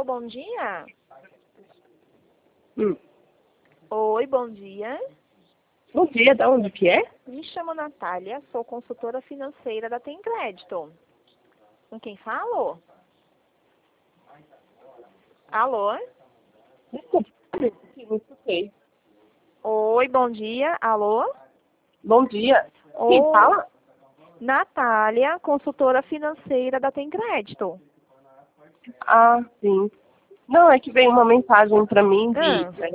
Alô, bom dia? Hum. Oi, bom dia. Bom dia, da onde que é? Me chamo Natália, sou consultora financeira da Tem Crédito. Com quem falo? Alô? Desculpa, não escutei. Oi, bom dia. Alô? Bom dia. Quem Oi, fala? Natália, consultora financeira da Tem Crédito. Ah, sim. Não, é que veio uma mensagem pra mim de... Ah,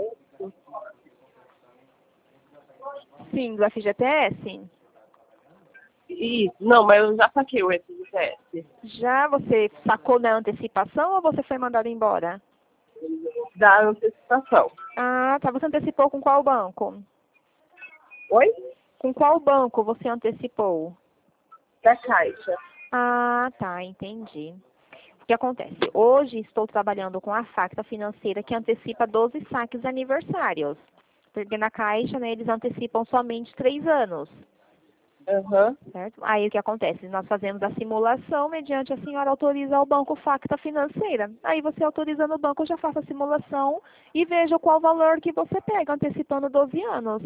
sim, do FGTS? Isso, não, mas eu já saquei o FGTS. Já você sacou na antecipação ou você foi mandado embora? Da antecipação. Ah, tá. Você antecipou com qual banco? Oi? Com qual banco você antecipou? Da Caixa. Ah, tá, entendi. O que acontece? Hoje estou trabalhando com a Facta Financeira que antecipa 12 saques aniversários. Porque na Caixa, né, eles antecipam somente 3 anos. Aham. Certo? Aí o que acontece? Nós fazemos a simulação mediante a senhora autorizar o banco Facta Financeira. Aí você autorizando o banco, já faça a simulação e veja qual valor que você pega, antecipando 12 anos.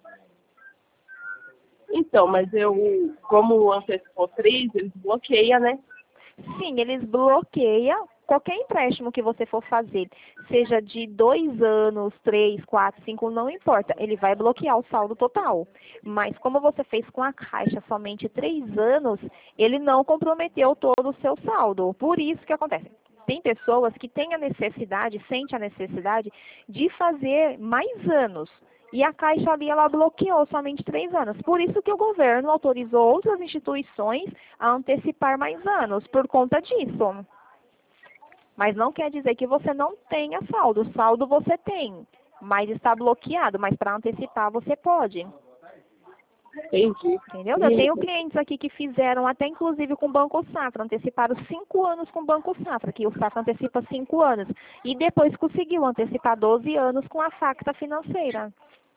Então, mas eu, como antecipou 3, eles bloqueiam, né? Sim, eles bloqueiam qualquer empréstimo que você for fazer, seja de 2 anos, 3, 4, 5, não importa. Ele vai bloquear o saldo total. Mas como você fez com a Caixa somente 3 anos, ele não comprometeu todo o seu saldo. Por isso que acontece. Tem pessoas que têm a necessidade, sente a necessidade de fazer mais anos. E a Caixa ali, ela bloqueou somente 3 anos. Por isso que o governo autorizou outras instituições a antecipar mais anos, por conta disso. Mas não quer dizer que você não tenha saldo. Saldo você tem, mas está bloqueado. Mas para antecipar você pode. Entendi. Entendeu? Eu E, tenho clientes aqui que fizeram até inclusive com o Banco Safra, anteciparam 5 anos com o Banco Safra, que o Safra antecipa 5 anos. E depois conseguiu antecipar 12 anos com a Facta Financeira.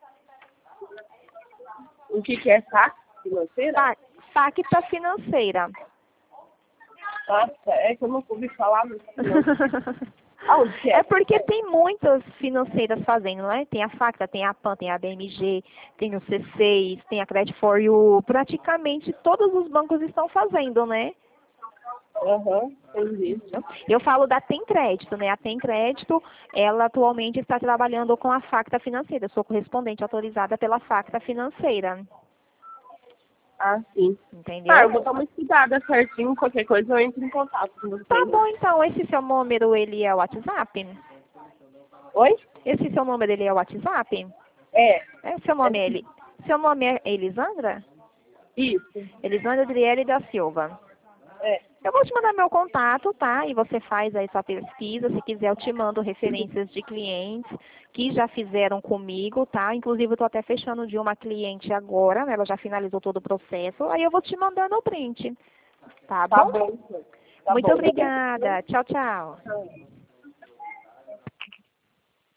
o que é saque financeira? Facta Financeira. Nossa, é que eu não ouvi falar muito financeira. Aonde que É é? porque tem muitas financeiras fazendo, né? Tem a Facta, tem a PAN, tem a BMG, tem o C6, tem a Credit for You. Praticamente todos os bancos estão fazendo, né? Aham, entendi. Eu falo da Tem Crédito, né? A Tem Crédito, ela atualmente está trabalhando com a Facta Financeira. Eu sou correspondente autorizada pela Facta Financeira. Ah, sim. Tá, Entendeu? eu vou dar uma estudada certinho, qualquer coisa eu entro em contato com Tá vocês. bom, então. Esse seu número, ele é o WhatsApp? Oi? Esse seu número, ele é o WhatsApp? É, É, seu nome é Elisandra? isso. Elisandra Adriele da Silva. É. Eu vou te mandar meu contato, tá? E você faz aí sua pesquisa. Se quiser, eu te mando referências de clientes que já fizeram comigo, tá? Inclusive, eu tô até fechando de uma cliente agora, né? Ela já finalizou todo o processo. Aí eu vou te mandando o print, tá Tá bom? bom, então. Tá Muito bom. obrigada. Tchau, tchau. Tchau.